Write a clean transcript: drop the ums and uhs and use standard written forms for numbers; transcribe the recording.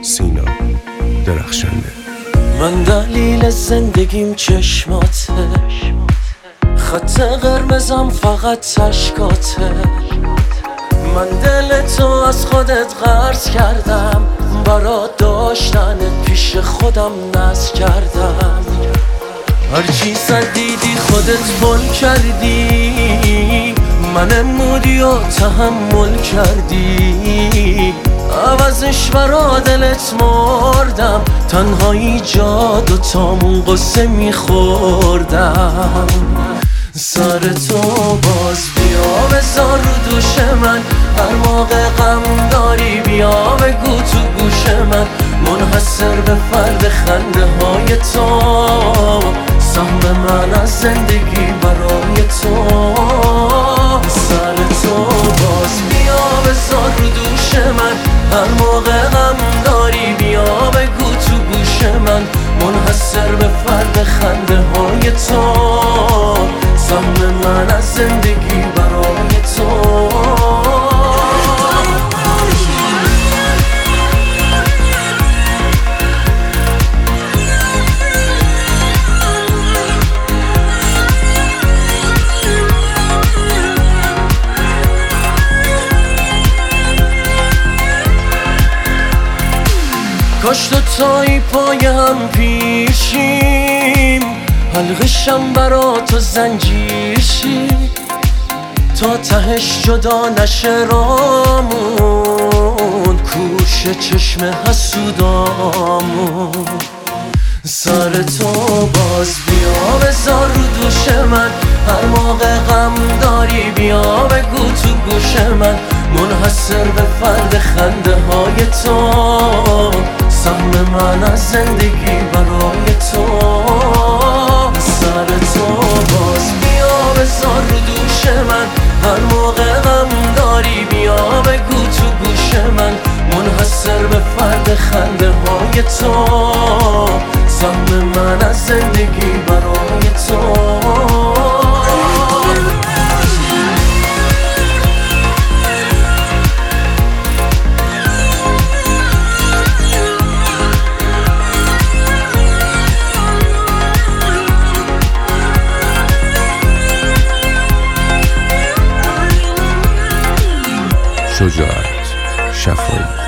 سینا درخشنده. من دلیل زندگیم چشماته، خط قرمزم فقط اشکاته. من دل تو از خودت قرض کردم، برا داشتنت پیش خودم ناز کردم. هرچی دیدی خودت بل کردی، من مودی و تحمل کردی. عوضش برا دلت مردم، تنهایی جاد و تامون قصه میخوردم. سر تو باز بیا بذار رو دوش من، هر موقع غم داری بیا بگو تو گوش من. منحصر به فرد خنده های تو، سهم من از زندگی برای تو. سر تو باز بیا بذار رو دوش من، هر موقع غم داری بیا بگو تو گوش من. منحصر به فرد خنده های تو، سهم من از زندگی برای تو. کاش دوتایی پای هم پیشیم، حلقشم برا تو زنجیر شی، تا تهش جدا نشه رامون، کوش چشم حسودامون. سر تو باز بیا بذار رو دوش من، هر موقع غم داری بیا بگو تو گوش من. منحصر به فرد خنده های تو، سهم من از زندگی برای تو. سر تو باز بیا بذار رو دوش من، هر موقع غم داری بیا بگو تو گوش من. منحصر به فرد خنده های تو، سهم من از زندگی برای تو. شجاعت شفایی